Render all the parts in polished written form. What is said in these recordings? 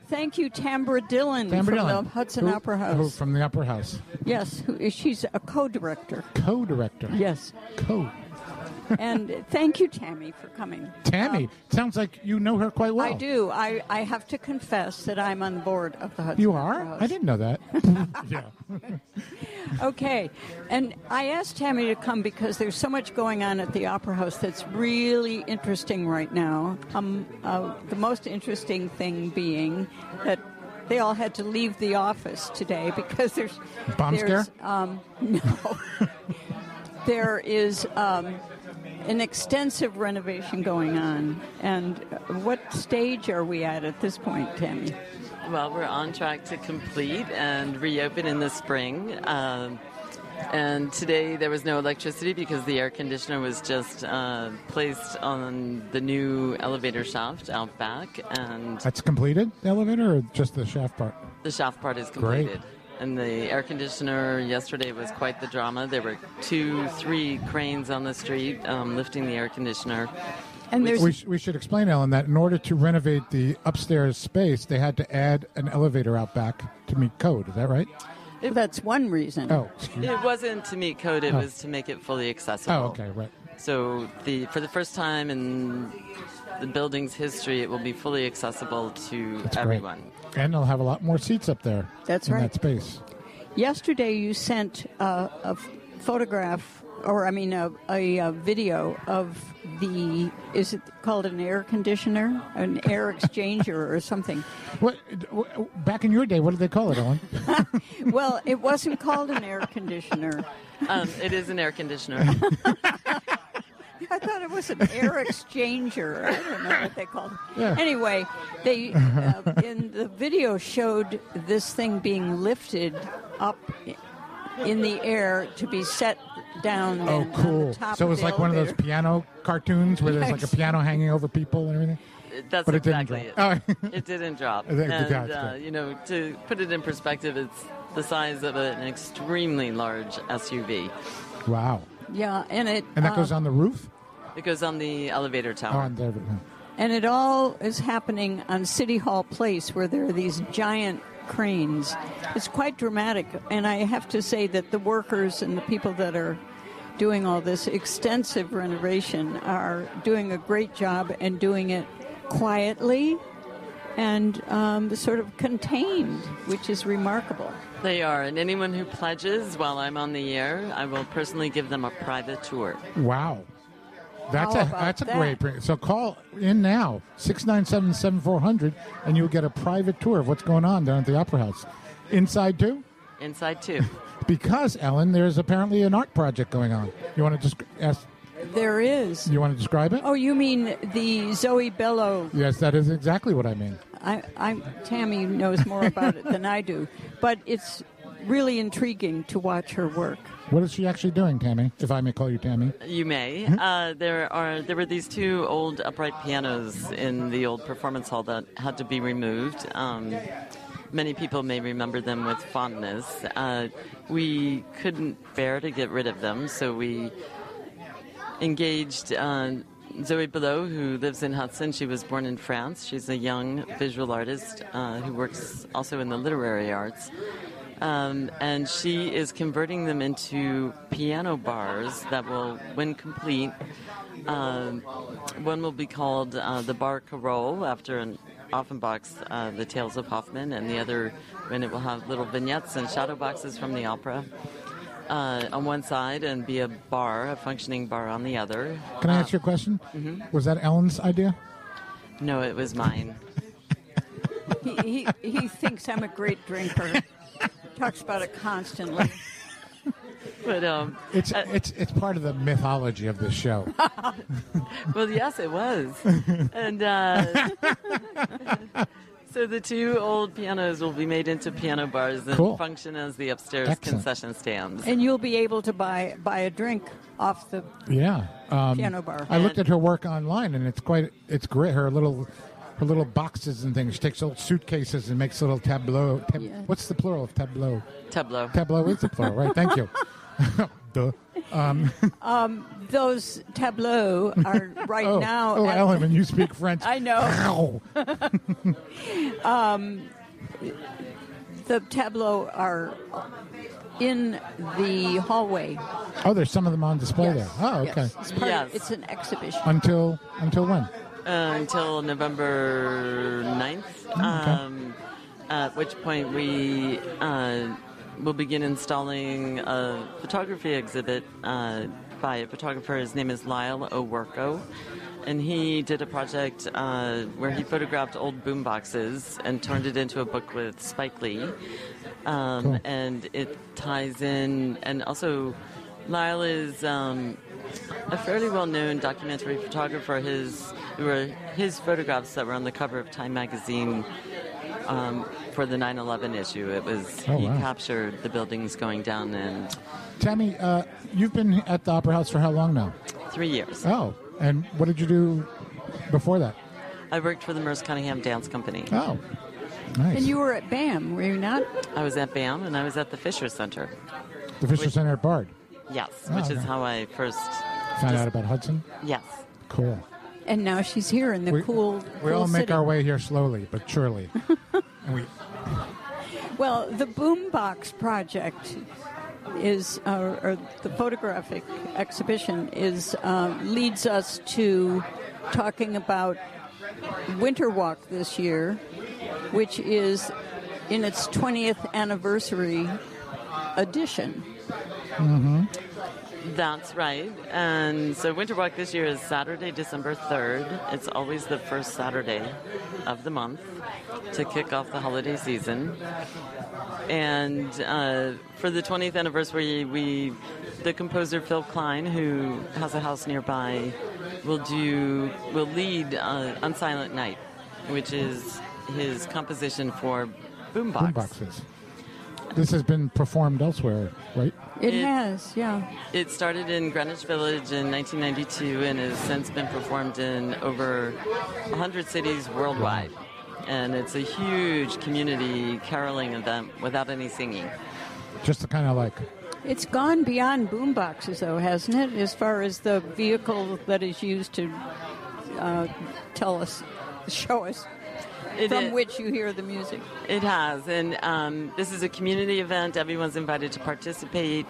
thank you, Tambra Dillon from the Hudson Opera House. From the Opera House. Yes, she's a co-director. Co-director. Yes. And thank you, Tammy, for coming. Tammy? Sounds like you know her quite well. I do. I have to confess that I'm on the board of the Hudson You Opera are? House. I didn't know that. Yeah. Okay. And I asked Tammy to come because there's so much going on at the Opera House that's really interesting right now. The most interesting thing being that they all had to leave the office today because there's... Bomb scare? No. There is... an extensive renovation going on. And what stage are we at this point, Tammy? Well, we're on track to complete and reopen in the spring. And today there was no electricity because the air conditioner was just placed on the new elevator shaft out back. And That's completed, the elevator, or just the shaft part? The shaft part is completed. Great. And the air conditioner yesterday was quite the drama. There were 2-3 cranes on the street lifting the air conditioner. And we should explain, Ellen, that in order to renovate the upstairs space, they had to add an elevator out back to meet code. Is that right? That's one reason. Oh, excuse me. It wasn't to meet code. It was to make it fully accessible. Oh, okay, right. So for the first time in the building's history, it will be fully accessible to everyone. Great. And they'll have a lot more seats up there. That's in right. that space. Yesterday you sent a photograph, or I mean a video of the, is it called an air conditioner? An air exchanger or something? What? Back in your day, what did they call it, Ellen? Well, it wasn't called an air conditioner. It is an air conditioner. I thought it was an air exchanger. I don't know what they called it. Yeah. Anyway, they in the video showed this thing being lifted up in the air to be set down. Oh, cool. On the top So it was like one of those piano cartoons where there's like a piano hanging over people and everything? That's but exactly it. it. It didn't drop. And, you know, to put it in perspective, it's the size of an extremely large SUV. Wow. Yeah, and that goes on the roof? It goes on the elevator tower. Oh, on the elevator. And it all is happening on City Hall Place, where there are these giant cranes. It's quite dramatic, and I have to say that the workers and the people that are doing all this extensive renovation are doing a great job and doing it quietly and sort of contained, which is remarkable. They are, and anyone who pledges while I'm on the air, I will personally give them a private tour. Wow. That's a that? great thing. So call in now, 697-7400, and you'll get a private tour of what's going on down at the Opera House. Inside too? Inside too. Because, Ellen, there's apparently an art project going on. You want to just ask? There is. You want to describe it? Oh, you mean the Zoe Bello? Yes, that is exactly what I mean. Tammy knows more about it than I do, but it's really intriguing to watch her work. What is she actually doing, Tammy, if I may call you Tammy? You may. There were these 2 old upright pianos in the old performance hall that had to be removed. Many people may remember them with fondness. We couldn't bear to get rid of them, so we engaged Zoe Bello, who lives in Hudson. She was born in France. She's a young visual artist who works also in the literary arts. And she is converting them into piano bars that will, when complete, one will be called the Bar Carole, after an Offenbach's The Tales of Hoffmann, and the other, and it will have little vignettes and shadow boxes from the opera on one side and be a bar, a functioning bar on the other. Can I ask you a question? Mm-hmm. Was that Ellen's idea? No, it was mine. He thinks I'm a great drinker. Talks about it constantly. But it's part of the mythology of this show. Well, yes, it was. And so the 2 old pianos will be made into piano bars and function as the upstairs concession stands. And you'll be able to buy a drink off the piano bar. I looked at her work online, and it's great. Her little boxes and things. She takes old suitcases and makes little tableau. What's the plural of tableau? Tableau. Tableau is the plural, right? Thank you. Duh. Those tableaux are right now. Oh, Ellen, when you speak French. I know. Ow. The tableaux are in the hallway. Oh, there's some of them on display there. Oh, okay. Yes. It's, Yes. it's an exhibition. Until when? Until November 9th, at which point we will begin installing a photography exhibit by a photographer. His name is Lyle O'Worko, and he did a project where he photographed old boom boxes and turned it into a book with Spike Lee. Cool. And it ties in, and also Lyle is a fairly well-known documentary photographer. His photographs that were on the cover of Time magazine for the 9/11 issue. It was Oh, he wow. captured the buildings going down in Tammy, you've been at the Opera House for how long now? 3 years. Oh, and what did you do before that? I worked for the Merce Cunningham Dance Company. Oh, nice. And you were at BAM, were you not? I was at BAM and I was at the Fisher Center. the Fisher Center at Bard. Yes, Oh, which is okay. how I first. Found out about Hudson? Yes. Cool. And now she's here in the cool We all make city. our way here slowly, but surely. And we, Well, the Boombox Project is, or the photographic exhibition is, leads us to talking about Winter Walk this year, which is in its 20th anniversary edition. That's right. And so Winter Walk this year is Saturday, December 3rd. It's always the first Saturday of the month to kick off the holiday season. And for the 20th anniversary, the composer Phil Klein, who has a house nearby, will lead on Silent Night, which is his composition for Boombox. boomboxes. This has been performed elsewhere, right? It It- has, yeah. It started in Greenwich Village in 1992 and has since been performed in over 100 cities worldwide. And it's a huge community caroling event without any singing. Just to kind of like, It's gone beyond boomboxes, though, hasn't it? As far as the vehicle that is used to show us It from is- which you hear the music. It has, and this is a community event. Everyone's invited to participate.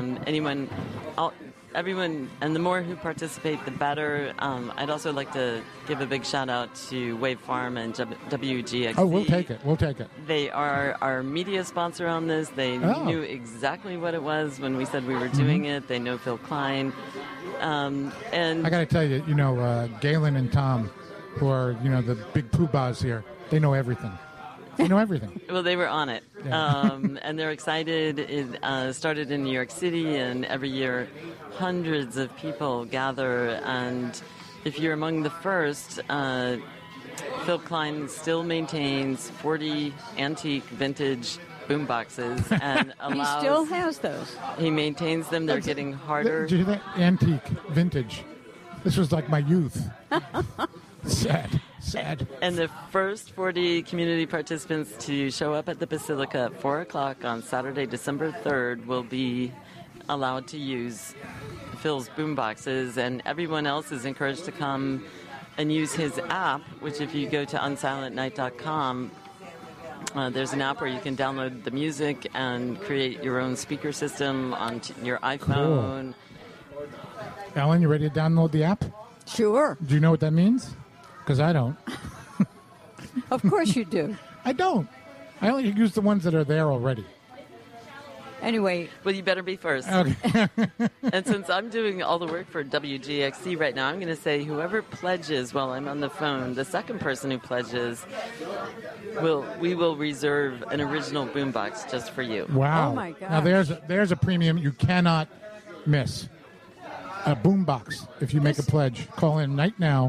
Everyone, and the more who participate, the better. I'd also like to give a big shout out to Wave Farm and WGXC. oh, we'll take it. We'll take it. They are our media sponsor on this. They Oh. knew exactly what it was when we said we were doing it. They know Phil Klein. And I got to tell you, Galen and Tom, who are, the big poobahs here, they know everything. They know everything. well, they were on it. Yeah. And they're excited. It started in New York City, and every year hundreds of people gather. And if you're among the first, Phil Klein still maintains 40 antique vintage boomboxes and He allows. still has those. He maintains them. They're getting harder. Did you hear that? Antique, vintage. This was like my youth. Sad. And the first 40 community participants to show up at the Basilica at 4 o'clock on Saturday, December 3rd, will be allowed to use Phil's boomboxes, and everyone else is encouraged to come and use his app, which if you go to unsilentnight.com, there's an app where you can download the music and create your own speaker system on your iPhone. Ellen, you ready to download the app? Sure. Do you know what that means? Because I don't. Of course you do. I don't. I only use the ones that are there already. Anyway, Well, you better be first. Okay. And since I'm doing all the work for WGXC right now, I'm going to say whoever pledges while I'm on the phone, the second person who pledges, we will reserve an original boombox just for you. Wow. Oh, my gosh. Now there's a premium you cannot miss. A boombox. If you make a pledge, call in right now,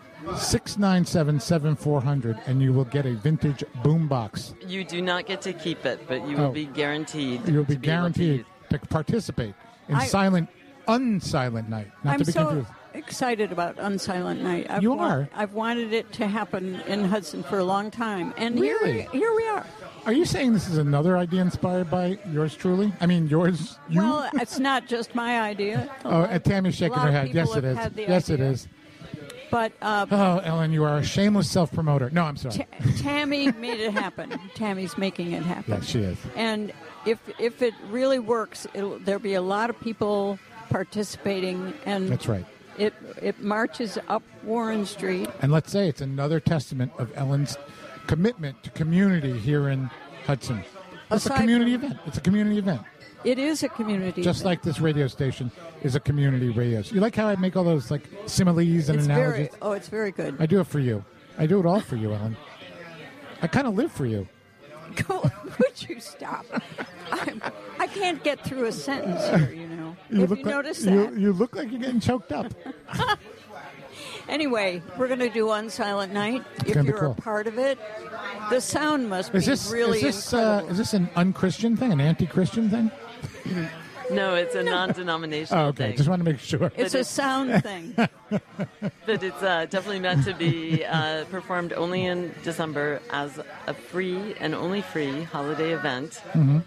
697-7400, and you will get a vintage boombox. You do not get to keep it, but you will Oh. be guaranteed. You'll be to be able to guaranteed use- to participate in I- unsilent night. Not I'm to be so confused. excited about Unsilent Night. You are? I've wanted it to happen in Hudson for a long time, and Really? here we are. Are you saying this is another idea inspired by yours truly? I mean, yours. You? Well, it's not just my idea. Tammy's shaking her head. Yes, it is. Yes, it is. But oh, Ellen, you are a shameless self-promoter. No, I'm sorry. Tammy made it happen. Tammy's making it happen. Yes, she is. And if it really works, there'll be a lot of people participating, and that's right. It marches up Warren Street. And let's say it's another testament of Ellen's commitment to community here in Hudson. It's a community event. It's a community event. It is a community Just event. like this radio station is a community radio. You like how I make all those like similes and analogies? It's very good. I do it for you. I do it all for you, Ellen. I kind of live for you. Would you stop? I can't get through a sentence here, you know. Have you noticed that? You look like you're getting choked up. Anyway, we're going to do Unsilent Night. If you're a part of it, the sound must be really incredible. Is this an unchristian thing, an anti-Christian thing? No, it's a non-denominational okay. thing. Just want to make sure. It's a sound thing. But it's definitely meant to be performed only in December as a free and only free holiday event.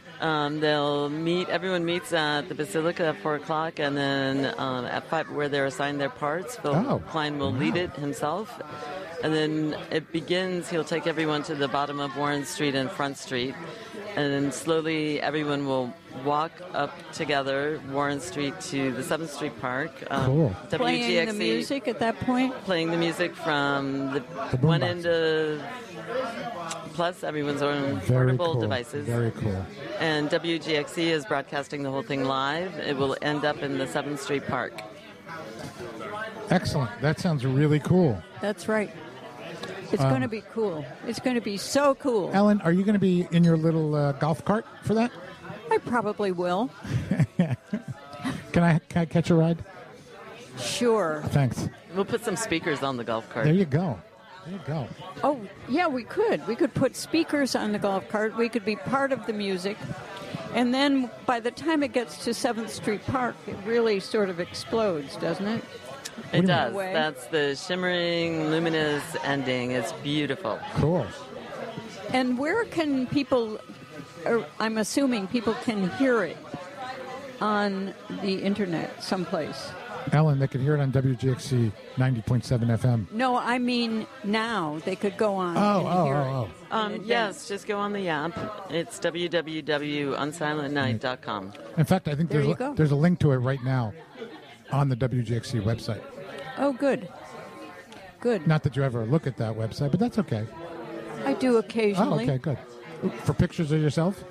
Mm-hmm. Everyone meets at the Basilica at 4 o'clock, and then at 5, where they're assigned their parts, Phil Klein will lead it himself. And then it begins, he'll take everyone to the bottom of Warren Street and Front Street. And then slowly everyone will walk up together Warren Street to the 7th Street Park. Cool. Playing the music at that point? Playing the music from the one end of, plus everyone's own portable devices. Very cool. And WGXC is broadcasting the whole thing live. It will end up in the 7th Street Park. Excellent. That sounds really cool. That's right. It's going to be cool. It's going to be so cool. Ellen, are you going to be in your little golf cart for that? I probably will. Can I catch a ride? Sure. Thanks. We'll put some speakers on the golf cart. There you go. Oh, yeah, we could. We could put speakers on the golf cart. We could be part of the music. And then by the time it gets to 7th Street Park, it really sort of explodes, doesn't it? It does. That's the shimmering, luminous ending. It's beautiful. Cool. And where can people, I'm assuming people can hear it on the internet someplace? Ellen, they could hear it on WGXC 90.7 FM. No, I mean now. They could go on and hear it. Yes, just go on the app. It's www.unsilentnight.com. In fact, I think there's a link to it right now on the WGXC website. Oh, good. Good. Not that you ever look at that website, but that's okay. I do occasionally. Oh, okay, good. For pictures of yourself?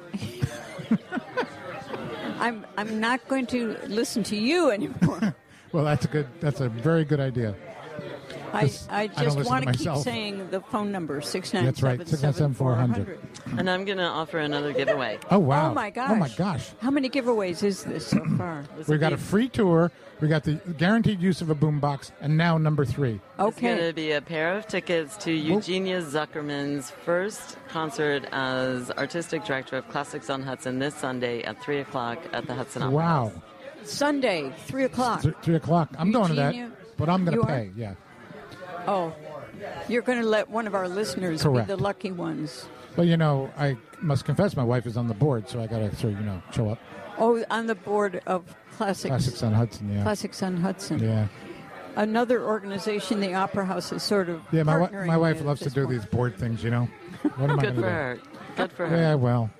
I'm not going to listen to you anymore. Well, that's a very good idea. I just want to keep saying the phone number, 697-747-400. That's right, 697-400. And I'm going to offer another giveaway. Oh, wow. Oh, my gosh. How many giveaways is this so far? We've got a free tour. We got the guaranteed use of a boombox, and now number 3. Okay. It's going to be a pair of tickets to Eugenia Zuckerman's first concert as artistic director of Classics on Hudson this Sunday at 3 o'clock at the Hudson Opera House. Wow. Sunday, 3 o'clock. 3 o'clock. I'm going to that, but I'm going to pay, yeah. Oh, you're going to let one of our listeners be the lucky ones. Well, I must confess my wife is on the board, so I got to show up. Oh, on the board of Classics. Classics on Hudson, yeah. Classics on Hudson. Yeah. Another organization the Opera House is sort of my wife loves to do these board things, What am I going to do? Good for her. Yeah, well.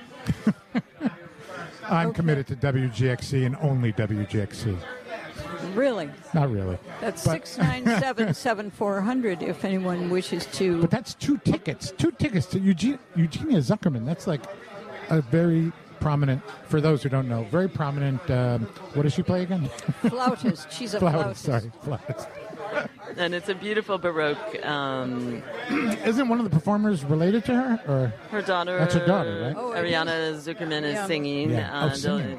I'm committed to WGXC and only WGXC. Really? Not really. That's 697-7400 if anyone wishes to. But that's 2 tickets. 2 tickets to Eugenia Zuckerman. That's like a very prominent, for those who don't know, very prominent, what does she play again? Flautist. She's a flautist. Sorry, flautist. And it's a beautiful Baroque. Isn't one of the performers related to her? Or her daughter. That's her daughter, right? Ariana Zuckerman is singing. Yeah. Singing.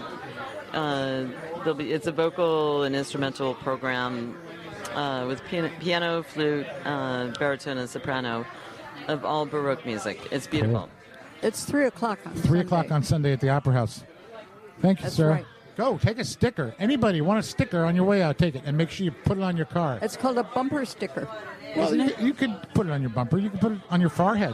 It's a vocal and instrumental program with piano, flute, baritone, and soprano of all Baroque music. It's beautiful. Cool. It's 3 o'clock on 3 o'clock on Sunday at the Opera House. Thank you, That's sir. Right. Go, take a sticker. Anybody want a sticker on your way out, take it. And make sure you put it on your car. It's called a bumper sticker, Well, isn't it? you could put it on your bumper. You could put it on your forehead.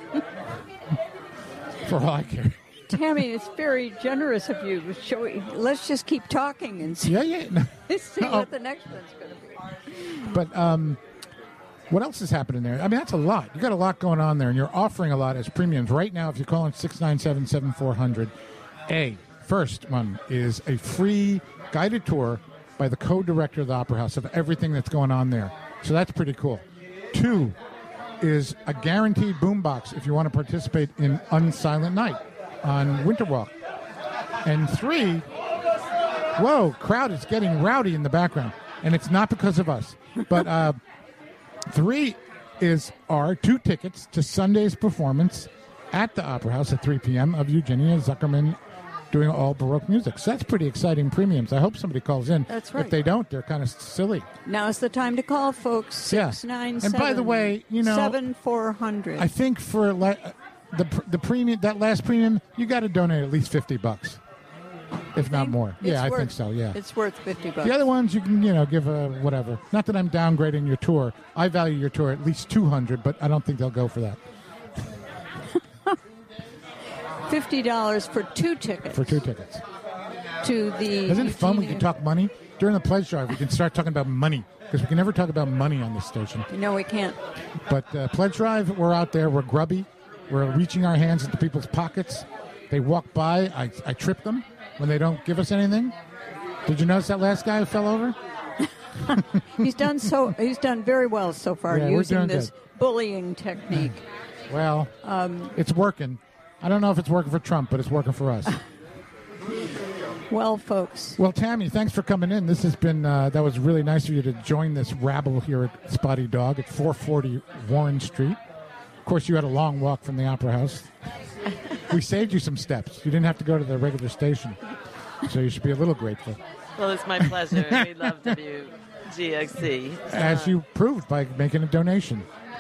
For all I care. Tammy, it's very generous of you. Let's just keep talking and see, Yeah. No. see what the next one's going to be. But what else is happening there? I mean, that's a lot. You got a lot going on there, and you're offering a lot as premiums. Right now, if you call in 697-7400, first one is a free guided tour by the co-director of the Opera House of everything that's going on there. So that's pretty cool. 2 is a guaranteed boombox if you want to participate in Unsilent Night on Winterwalk. And 3, whoa, crowd is getting rowdy in the background. And it's not because of us. But 3 are 2 tickets to Sunday's performance at the Opera House at 3 p.m. of Eugenia Zuckerman doing all Baroque music. So that's pretty exciting premiums. I hope somebody calls in. That's right. If they don't, they're kind of silly. Now's the time to call, folks. Yeah. 697 And by the way, 7400. I think for the premium, that last premium, you got to donate at least $50, if not more. Yeah, I think so. Yeah, it's worth $50. The other ones you can, give a whatever. Not that I'm downgrading your tour. I value your tour at least $200, but I don't think they'll go for that. $50 for 2 tickets. For 2 tickets. To the. Isn't it fun? We can talk money during the pledge drive. We can start talking about money because we can never talk about money on this station. No, we can't. But pledge drive, we're out there. We're grubby. We're reaching our hands into people's pockets. They walk by. I trip them when they don't give us anything. Did you notice that last guy who fell over? He's done very well so far Yeah, using this bullying technique. Well, it's working. I don't know if it's working for Trump, but it's working for us. Well, folks. Well, Tammy, thanks for coming in. This has been, that was really nice of you to join this rabble here at Spotty Dog at 440 Warren Street. Of course, you had a long walk from the Opera House. We saved you some steps. You didn't have to go to the regular station. So you should be a little grateful. Well, it's my pleasure. We love WGXC. As you proved by making a donation.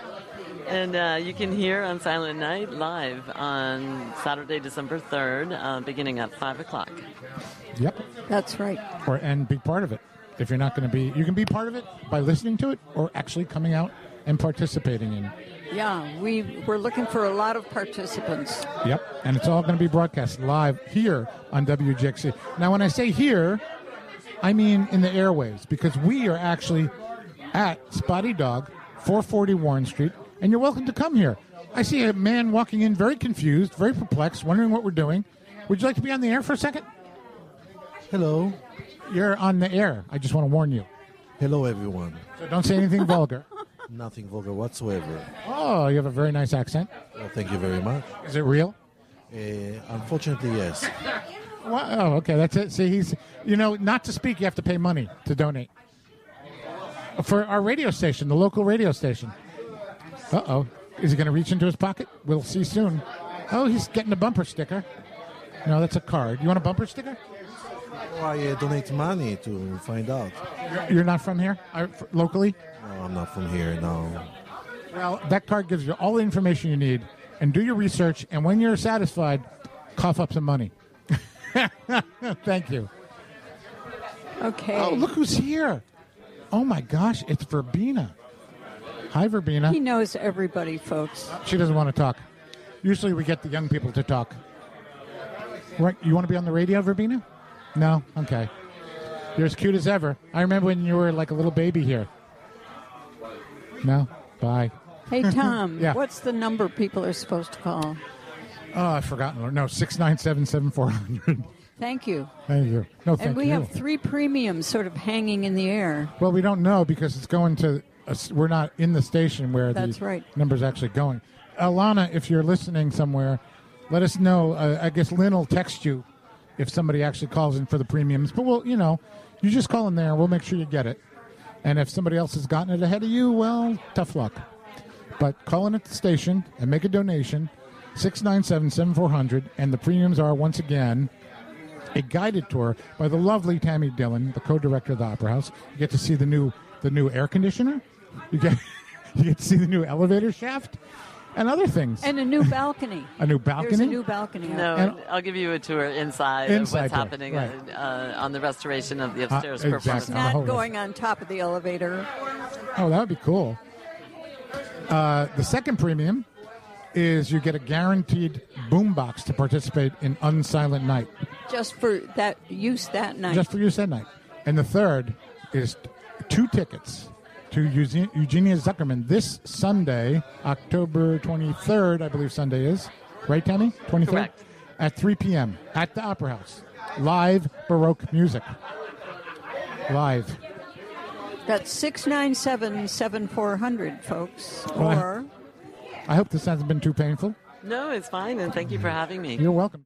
And you can hear Unsilent Night live on Saturday, December 3rd, beginning at 5 o'clock. Yep. That's right. And be part of it. If you're not going to be, you can be part of it by listening to it or actually coming out and participating in it. Yeah, we're looking for a lot of participants. Yep. And it's all going to be broadcast live here on WGXC. Now, when I say here, I mean in the airwaves, because we are actually at Spotty Dog, 440 Warren Street. And you're welcome to come here. I see a man walking in very confused, very perplexed, wondering what we're doing. Would you like to be on the air for a second? Hello. You're on the air. I just want to warn you. Hello, everyone. So don't say anything vulgar. Nothing vulgar whatsoever. Oh, you have a very nice accent. Well, thank you very much. Is it real? Unfortunately, yes. Well, oh, okay. That's it. See, he's, not to speak, you have to pay money to donate. For our radio station, the local radio station. Uh-oh. Is he going to reach into his pocket? We'll see soon. Oh, he's getting a bumper sticker. No, that's a card. You want a bumper sticker? Oh, I donate money to find out. You're not from here? Locally? No, I'm not from here, no. Well, that card gives you all the information you need. And do your research. And when you're satisfied, cough up some money. Thank you. Okay. Oh, look who's here. Oh, my gosh. It's Verbena. Hi, Verbena. He knows everybody, folks. She doesn't want to talk. Usually we get the young people to talk. Right? You want to be on the radio, Verbena? No? Okay. You're as cute as ever. I remember when you were like a little baby here. No? Bye. Hey, Tom, Yeah. What's the number people are supposed to call? Oh, I've forgotten. No, 697-7400. Thank you. Thank you. No, thank And we you. have 3 premiums sort of hanging in the air. Well, we don't know because it's going to... we're not in the station where That's the right. number's actually going. Alana, if you're listening somewhere, let us know. I guess Lynn will text you if somebody actually calls in for the premiums. But we'll, you just call in there. We'll make sure you get it. And if somebody else has gotten it ahead of you, well, tough luck. But call in at the station and make a donation, 697-7400. And the premiums are, once again, a guided tour by the lovely Tammy Dillon, the co-director of the Opera House. You get to see the new air conditioner. You get to see the new elevator shaft. and other things. And a new balcony. A new balcony? There's a new balcony. No, And- I'll give you a tour inside of Inside what's tour, happening right. On the restoration of the upstairs exactly. performance Now, hall. hold Not on. going on top of the elevator. Oh, that would be cool. The second premium is you get a guaranteed boombox to participate in Unsilent Night, Just for that use that night. just for use that night. And the third is 2 tickets to Eugenia Zuckerman this Sunday, October 23rd, I believe Sunday is. Right, Tammy? 23rd? Correct. At 3 p.m. at the Opera House. Live Baroque music. Live. That's 697-7400, folks. Well, Or I hope this hasn't been too painful. No, it's fine, and thank you for having me. You're welcome.